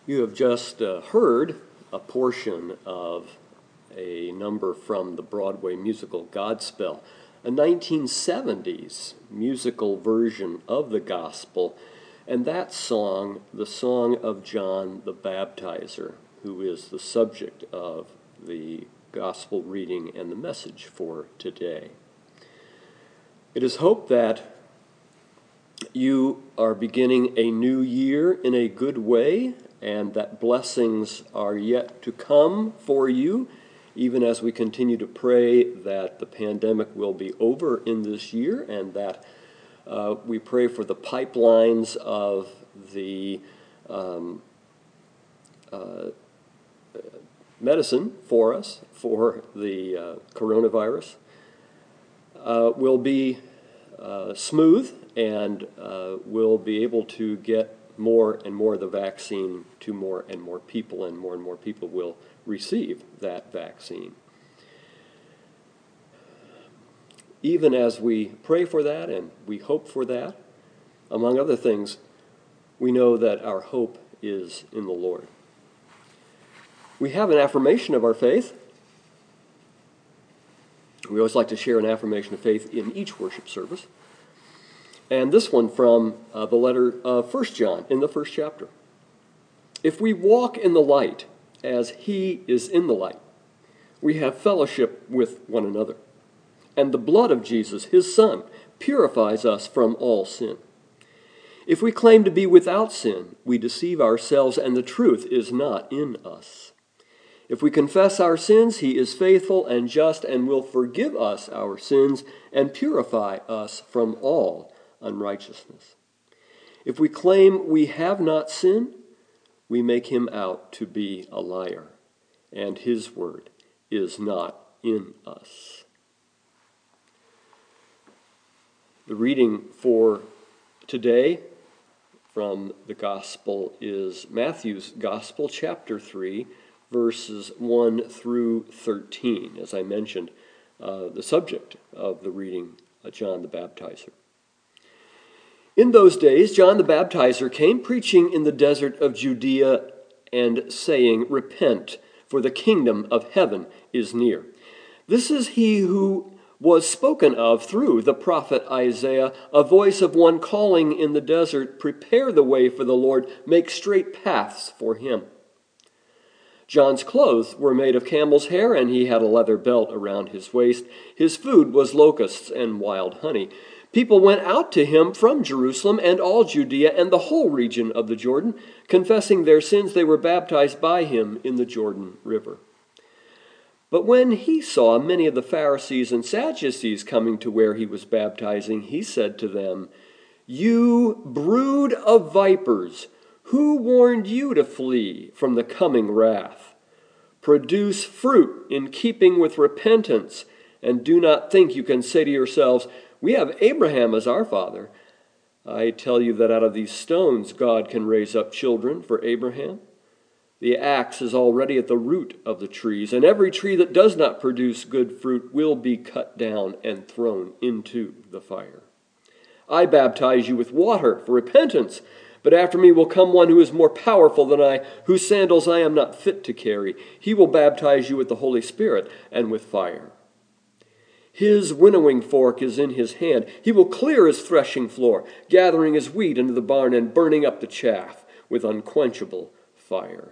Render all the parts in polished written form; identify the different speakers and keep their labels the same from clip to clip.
Speaker 1: You have just heard a portion of a number from the Broadway musical Godspell, a 1970s musical version of the gospel, and that song, the song of John the Baptizer, who is the subject of the gospel reading and the message for today. It is hoped that you are beginning a new year in a good way, and that blessings are yet to come for you, even as we continue to pray that the pandemic will be over in this year, and that we pray for the pipelines of the medicine for us, for the coronavirus, will be smooth, and we'll be able to get more and more of the vaccine to more and more people will receive that vaccine. Even as we pray for that and we hope for that, among other things, we know that our hope is in the Lord. We have an affirmation of our faith. We always like to share an affirmation of faith in each worship service. And this one from the letter of 1 John in the first chapter. If we walk in the light as he is in the light, we have fellowship with one another. And the blood of Jesus, his Son, purifies us from all sin. If we claim to be without sin, we deceive ourselves, and the truth is not in us. If we confess our sins, he is faithful and just and will forgive us our sins and purify us from all unrighteousness. If we claim we have not sinned, we make him out to be a liar, and his word is not in us. The reading for today from the gospel is Matthew's Gospel, chapter 3, verses 1 through 13. As I mentioned, the subject of the reading, John the Baptizer. In those days, John the Baptizer came preaching in the desert of Judea and saying, "Repent, for the kingdom of heaven is near." This is he who was spoken of through the prophet Isaiah, a voice of one calling in the desert, "Prepare the way for the Lord, make straight paths for him." John's clothes were made of camel's hair, and he had a leather belt around his waist. His food was locusts and wild honey. People went out to him from Jerusalem and all Judea and the whole region of the Jordan. Confessing their sins, they were baptized by him in the Jordan River. But when he saw many of the Pharisees and Sadducees coming to where he was baptizing, he said to them, "You brood of vipers, who warned you to flee from the coming wrath? Produce fruit in keeping with repentance, and do not think you can say to yourselves, 'We have Abraham as our father.' I tell you that out of these stones God can raise up children for Abraham. The axe is already at the root of the trees, and every tree that does not produce good fruit will be cut down and thrown into the fire. I baptize you with water for repentance, but after me will come one who is more powerful than I, whose sandals I am not fit to carry. He will baptize you with the Holy Spirit and with fire. His winnowing fork is in his hand. He will clear his threshing floor, gathering his wheat into the barn and burning up the chaff with unquenchable fire."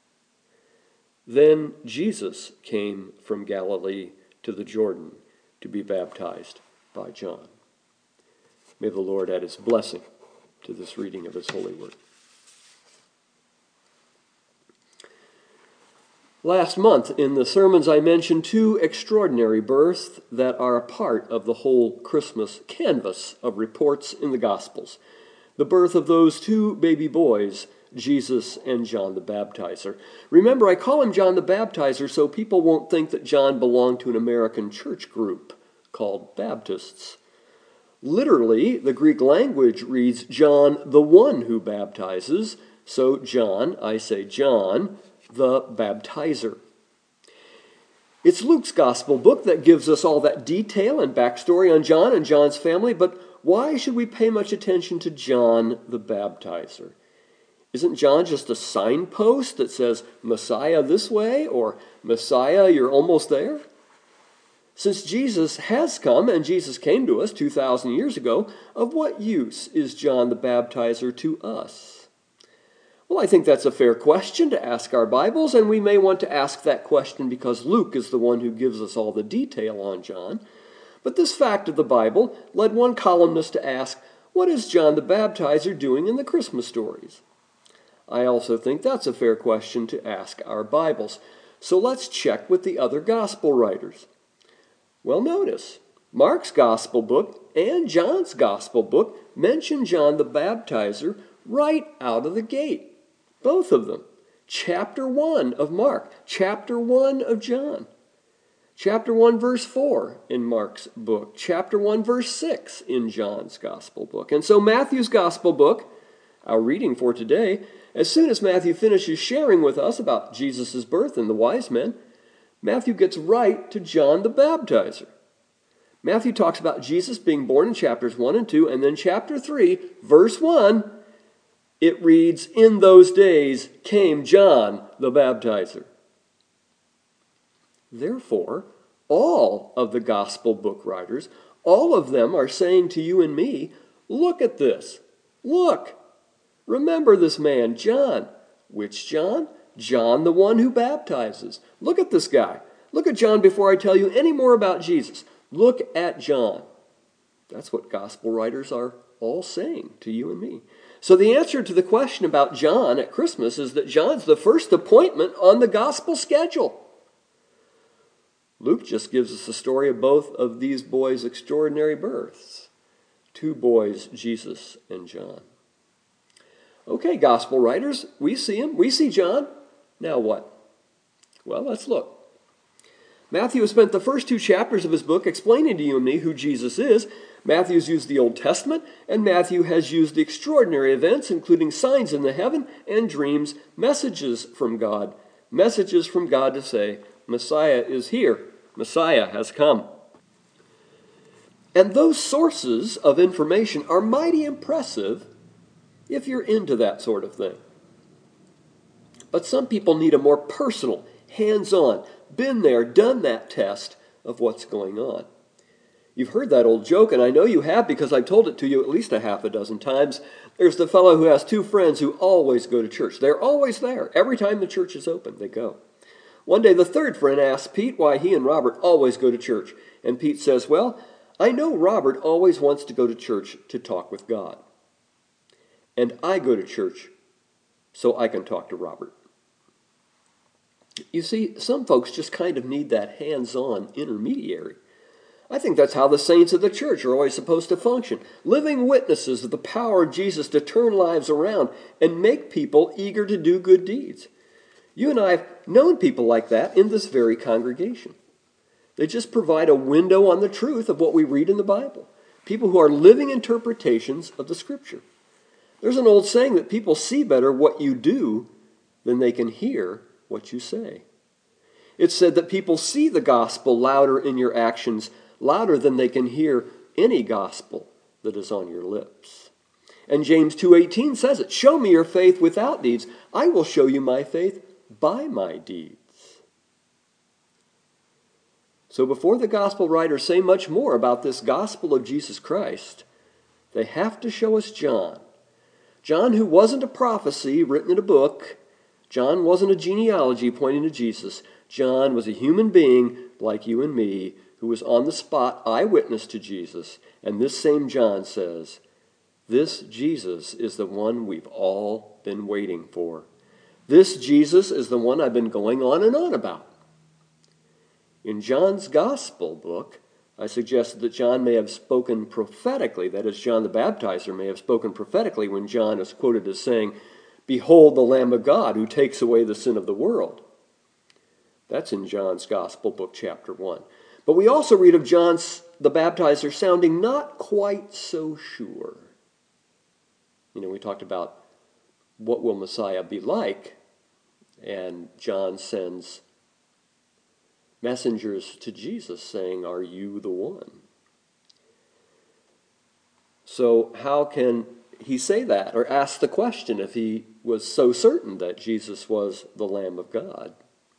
Speaker 1: Then Jesus came from Galilee to the Jordan to be baptized by John. May the Lord add his blessing to this reading of his holy word. Last month in the sermons I mentioned two extraordinary births that are a part of the whole Christmas canvas of reports in the Gospels. The birth of those two baby boys, Jesus and John the Baptizer. Remember, I call him John the Baptizer so people won't think that John belonged to an American church group called Baptists. Literally, the Greek language reads John the one who baptizes, so John, I say John, the Baptizer. It's Luke's gospel book that gives us all that detail and backstory on John and John's family, but why should we pay much attention to John the Baptizer? Isn't John just a signpost that says, Messiah this way, or Messiah, you're almost there? Since Jesus has come, and Jesus came to us 2,000 years ago, of what use is John the Baptizer to us? Well, I think that's a fair question to ask our Bibles, and we may want to ask that question because Luke is the one who gives us all the detail on John. But this fact of the Bible led one columnist to ask, what is John the Baptizer doing in the Christmas stories? I also think that's a fair question to ask our Bibles. So let's check with the other gospel writers. Well, notice, Mark's gospel book and John's gospel book mention John the Baptizer right out of the gate. Both of them. Chapter 1 of Mark, chapter 1 of John. Chapter 1, verse 4 in Mark's book. Chapter 1, verse 6 in John's gospel book. And so Matthew's gospel book, our reading for today, as soon as Matthew finishes sharing with us about Jesus' birth and the wise men, Matthew gets right to John the Baptizer. Matthew talks about Jesus being born in chapters 1 and 2, and then chapter 3, verse 1, it reads, in those days came John the Baptizer. Therefore, all of the gospel book writers, all of them are saying to you and me, look at this. Look. Remember this man, John. Which John? John, the one who baptizes. Look at this guy. Look at John before I tell you any more about Jesus. Look at John. That's what gospel writers are all saying to you and me. So the answer to the question about John at Christmas is that John's the first appointment on the gospel schedule. Luke just gives us the story of both of these boys' extraordinary births. Two boys, Jesus and John. Okay, gospel writers, we see him. We see John. Now what? Well, let's look. Matthew has spent the first 2 chapters of his book explaining to you and me who Jesus is. Matthew's used the Old Testament, and Matthew has used the extraordinary events, including signs in the heaven and dreams, messages from God to say, Messiah is here. Messiah has come. And those sources of information are mighty impressive if you're into that sort of thing. But some people need a more personal, hands-on, been there, done that test of what's going on. You've heard that old joke, and I know you have because I've told it to you at least a half a dozen times. There's the fellow who has 2 friends who always go to church. They're always there. Every time the church is open, they go. One day, the 3rd friend asks Pete why he and Robert always go to church. And Pete says, well, I know Robert always wants to go to church to talk with God. And I go to church so I can talk to Robert. You see, some folks just kind of need that hands-on intermediary. I think that's how the saints of the church are always supposed to function, living witnesses of the power of Jesus to turn lives around and make people eager to do good deeds. You and I have known people like that in this very congregation. They just provide a window on the truth of what we read in the Bible. People who are living interpretations of the Scripture. There's an old saying that people see better what you do than they can hear what you say. It's said that people see the gospel louder in your actions, louder than they can hear any gospel that is on your lips. And James 2:18 says it, show me your faith without deeds. I will show you my faith by my deeds. So before the gospel writers say much more about this gospel of Jesus Christ, they have to show us John. John, who wasn't a prophecy written in a book. John wasn't a genealogy pointing to Jesus. John was a human being like you and me who was on the spot, eyewitness to Jesus. And this same John says, this Jesus is the one we've all been waiting for. This Jesus is the one I've been going on and on about. In John's gospel book, I suggested that John may have spoken prophetically, that is, John the Baptizer may have spoken prophetically when John is quoted as saying, behold the Lamb of God who takes away the sin of the world. That's in John's gospel book, chapter 1. But we also read of John the Baptizer sounding not quite so sure. We talked about what will Messiah be like, and John sends messengers to Jesus saying, are you the one? So how can he say that or ask the question if he was so certain that Jesus was the Lamb of God?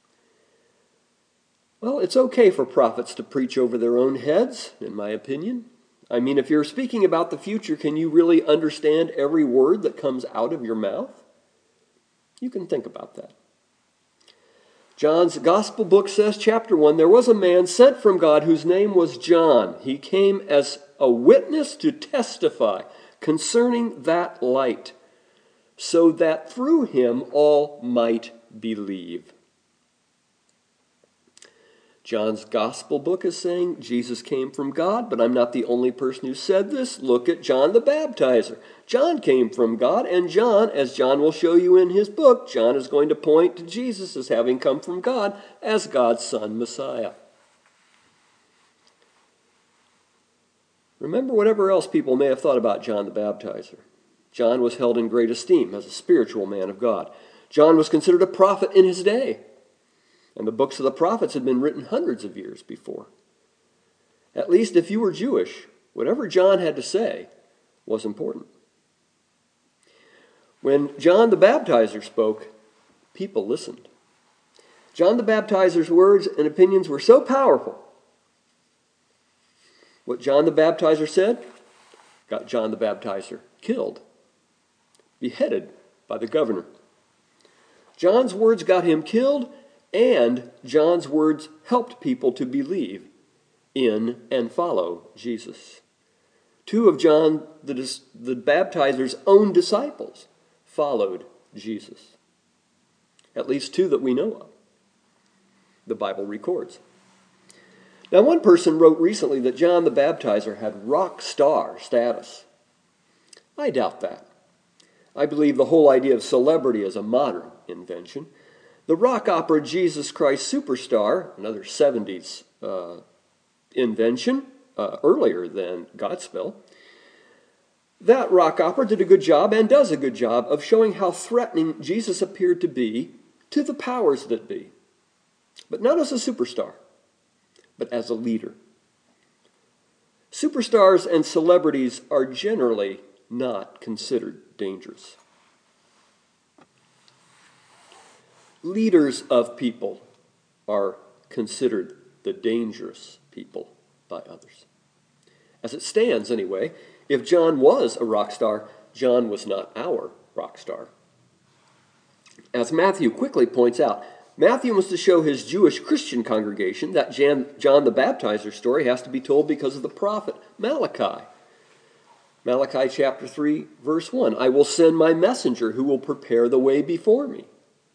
Speaker 1: Well, it's okay for prophets to preach over their own heads, in my opinion. I mean, if you're speaking about the future, can you really understand every word that comes out of your mouth? You can think about that. John's gospel book says, chapter 1, there was a man sent from God whose name was John. He came as a witness to testify concerning that light, so that through him all might believe. John's gospel book is saying Jesus came from God, but I'm not the only person who said this. Look at John the Baptizer. John came from God, and John, as John will show you in his book, John is going to point to Jesus as having come from God as God's Son, Messiah. Remember whatever else people may have thought about John the Baptizer. John was held in great esteem as a spiritual man of God. John was considered a prophet in his day. And the books of the prophets had been written hundreds of years before. At least if you were Jewish, whatever John had to say was important. When John the Baptizer spoke, people listened. John the Baptizer's words and opinions were so powerful. What John the Baptizer said got John the Baptizer killed, beheaded by the governor. John's words got him killed, and John's words helped people to believe in and follow Jesus. Two of John the Baptizer's own disciples followed Jesus. At least two that we know of. The Bible records. Now, one person wrote recently that John the Baptizer had rock star status. I doubt that. I believe the whole idea of celebrity is a modern invention. The rock opera Jesus Christ Superstar, another 70s invention, earlier than Godspell, that rock opera did a good job and does a good job of showing how threatening Jesus appeared to be to the powers that be. But not as a superstar, but as a leader. Superstars and celebrities are generally not considered dangerous. Leaders of people are considered the dangerous people by others. As it stands, anyway, if John was a rock star, John was not our rock star. As Matthew quickly points out, Matthew wants to show his Jewish Christian congregation that John the Baptizer story has to be told because of the prophet Malachi. Malachi chapter 3, verse 1, I will send my messenger who will prepare the way before me.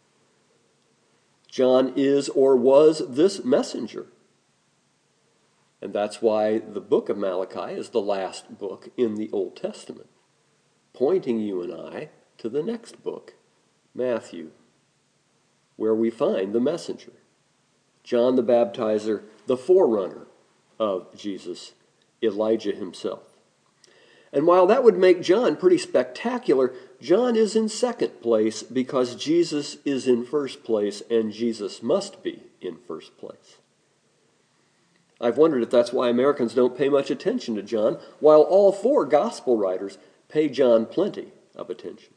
Speaker 1: John is or was this messenger. And that's why the book of Malachi is the last book in the Old Testament, pointing you and I to the next book, Matthew, where we find the messenger, John the Baptizer, the forerunner of Jesus, Elijah himself. And while that would make John pretty spectacular, John is in second place because Jesus is in first place, and Jesus must be in first place. I've wondered if that's why Americans don't pay much attention to John, while all four gospel writers pay John plenty of attention.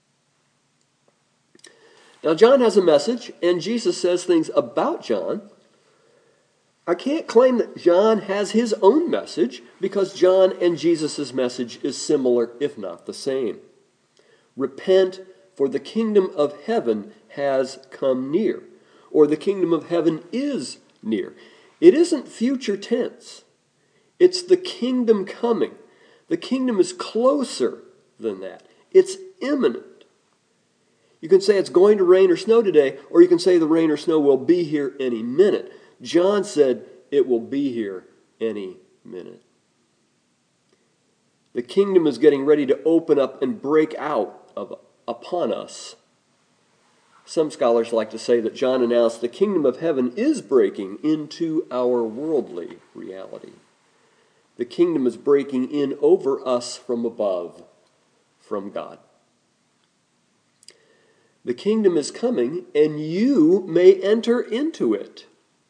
Speaker 1: Now, John has a message, and Jesus says things about John. I can't claim that John has his own message because John and Jesus' message is similar, if not the same. Repent, for the kingdom of heaven has come near, or the kingdom of heaven is near. It isn't future tense. It's the kingdom coming. The kingdom is closer than that. It's imminent. You can say it's going to rain or snow today, or you can say the rain or snow will be here any minute. John said it will be here any minute. The kingdom is getting ready to open up and break out upon us. Some scholars like to say that John announced the kingdom of heaven is breaking into our worldly reality. The kingdom is breaking in over us from above, from God. The kingdom is coming, and you may enter into it.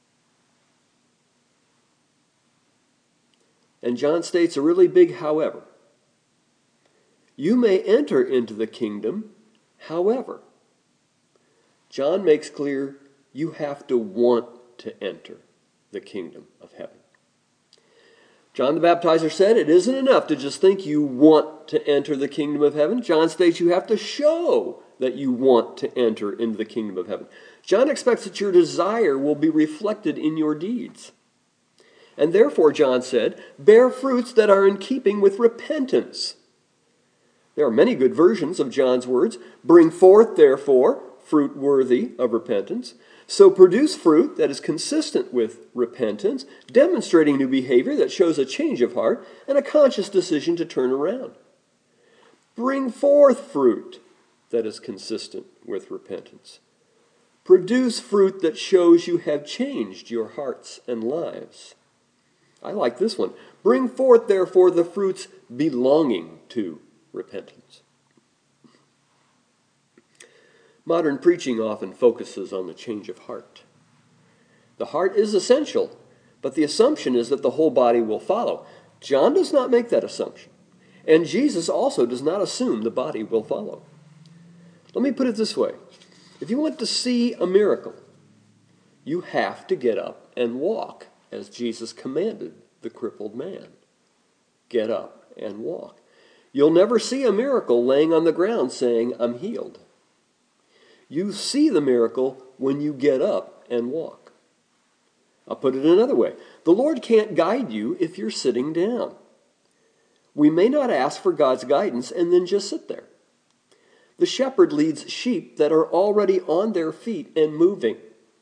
Speaker 1: And John states a really big however. You may enter into the kingdom However, John makes clear you have to want to enter the kingdom of heaven. John the Baptizer said it isn't enough to just think you want to enter the kingdom of heaven. John states you have to show that you want to enter into the kingdom of heaven. John expects that your desire will be reflected in your deeds. And therefore, John said, bear fruits that are in keeping with repentance. There are many good versions of John's words. Bring forth, therefore, fruit worthy of repentance. So produce fruit that is consistent with repentance, demonstrating new behavior that shows a change of heart and a conscious decision to turn around. Bring forth fruit that is consistent with repentance. Produce fruit that shows you have changed your hearts and lives. I like this one. Bring forth, therefore, the fruits belonging to repentance. Modern preaching often focuses on the change of heart. The heart is essential, but the assumption is that the whole body will follow. John does not make that assumption, and Jesus also does not assume the body will follow. Let me put it this way. If you want to see a miracle, you have to get up and walk, as Jesus commanded the crippled man. Get up and walk. You'll never see a miracle laying on the ground saying, I'm healed. You see the miracle when you get up and walk. I'll put it another way. The Lord can't guide you if you're sitting down. We may not ask for God's guidance and then just sit there. The shepherd leads sheep that are already on their feet and moving.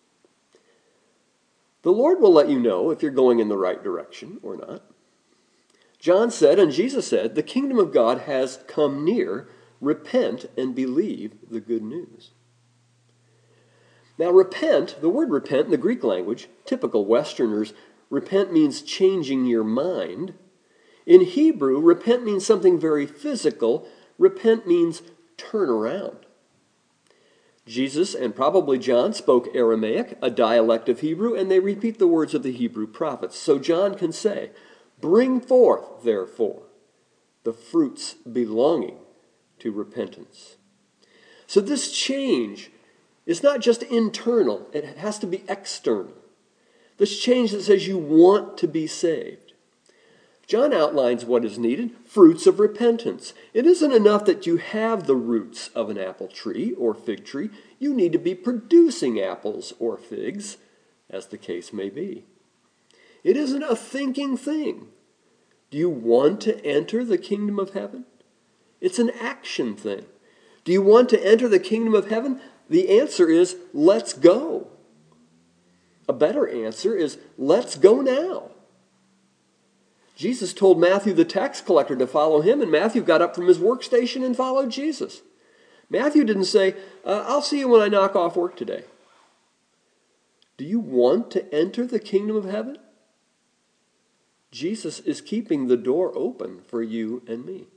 Speaker 1: The Lord will let you know if you're going in the right direction or not. John said, and Jesus said, the kingdom of God has come near. Repent and believe the good news. Now, repent, the word repent in the Greek language, typical Westerners, repent means changing your mind. In Hebrew, repent means something very physical. Repent means turn around. Jesus and probably John spoke Aramaic, a dialect of Hebrew, and they repeat the words of the Hebrew prophets. So John can say, bring forth, therefore, the fruits belonging to repentance. So this change is not just internal, it has to be external. This change that says you want to be saved. John outlines what is needed, fruits of repentance. It isn't enough that you have the roots of an apple tree or fig tree. You need to be producing apples or figs, as the case may be. It isn't a thinking thing. Do you want to enter the kingdom of heaven? It's an action thing. Do you want to enter the kingdom of heaven? The answer is, let's go. A better answer is, let's go now. Jesus told Matthew the tax collector to follow him, and Matthew got up from his workstation and followed Jesus. Matthew didn't say, I'll see you when I knock off work today. Do you want to enter the kingdom of heaven? Jesus is keeping the door open for you and me.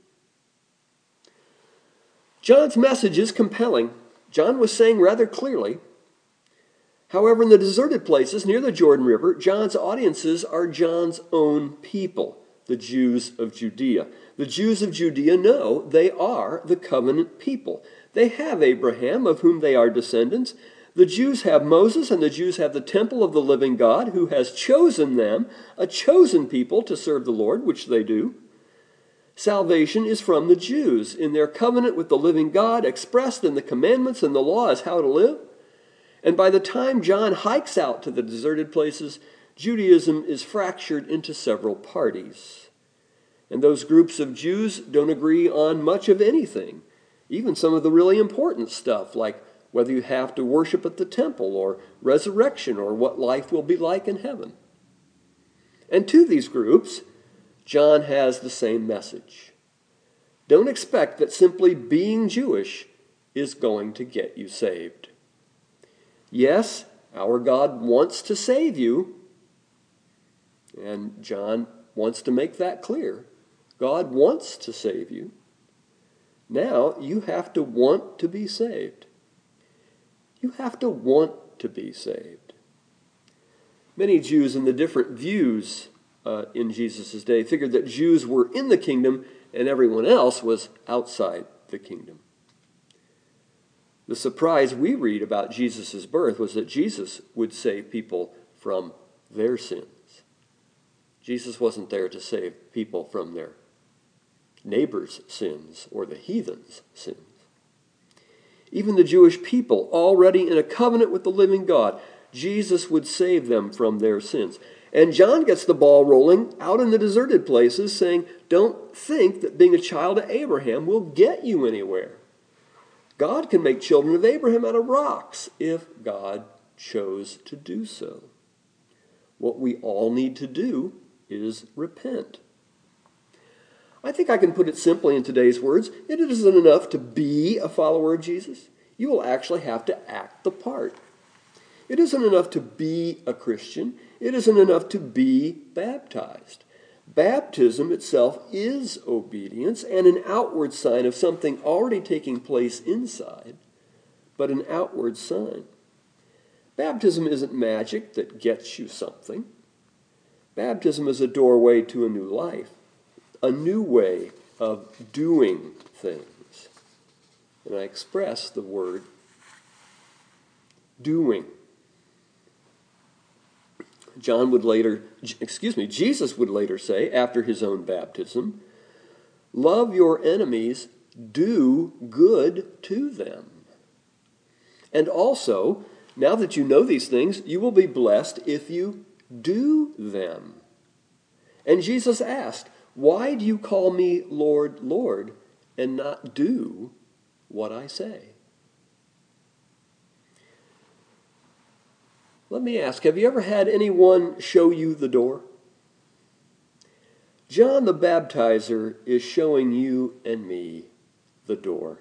Speaker 1: John's message is compelling. John was saying rather clearly. However, in the deserted places near the Jordan River, John's audiences are John's own people, the Jews of Judea. The Jews of Judea know they are the covenant people. They have Abraham, of whom they are descendants. The Jews have Moses, and the Jews have the temple of the living God, who has chosen them, a chosen people, to serve the Lord, which they do. Salvation is from the Jews in their covenant with the living God, expressed in the commandments and the law as how to live. And by the time John hikes out to the deserted places, Judaism is fractured into several parties. And those groups of Jews don't agree on much of anything, even some of the really important stuff, like whether you have to worship at the temple or resurrection or what life will be like in heaven. And to these groups, John has the same message. Don't expect that simply being Jewish is going to get you saved. Yes, our God wants to save you, and John wants to make that clear. God wants to save you. Now you have to want to be saved. You have to want to be saved. Many Jews in the different views in Jesus' day figured that Jews were in the kingdom and everyone else was outside the kingdom. The surprise we read about Jesus' birth was that Jesus would save people from their sins. Jesus wasn't there to save people from their neighbor's sins or the heathen's sins. Even the Jewish people, already in a covenant with the living God, Jesus would save them from their sins. And John gets the ball rolling out in the deserted places, saying, don't think that being a child of Abraham will get you anywhere. God can make children of Abraham out of rocks if God chose to do so. What we all need to do is repent. I think I can put it simply in today's words. It isn't enough to be a follower of Jesus. You will actually have to act the part. It isn't enough to be a Christian. It isn't enough to be baptized. Baptism itself is obedience and an outward sign of something already taking place inside, but an outward sign. Baptism isn't magic that gets you something. Baptism is a doorway to a new life, a new way of doing things. And I express the word doing. Jesus would later say, after his own baptism, love your enemies, do good to them. And also, now that you know these things, you will be blessed if you do them. And Jesus asked, why do you call me Lord, Lord, and not do what I say? Let me ask, have you ever had anyone show you the door? John the Baptizer is showing you and me the door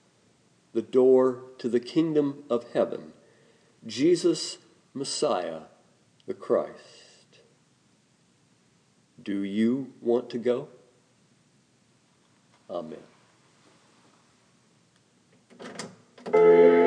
Speaker 1: to the kingdom of heaven, Jesus, Messiah, the Christ. Do you want to go? Amen.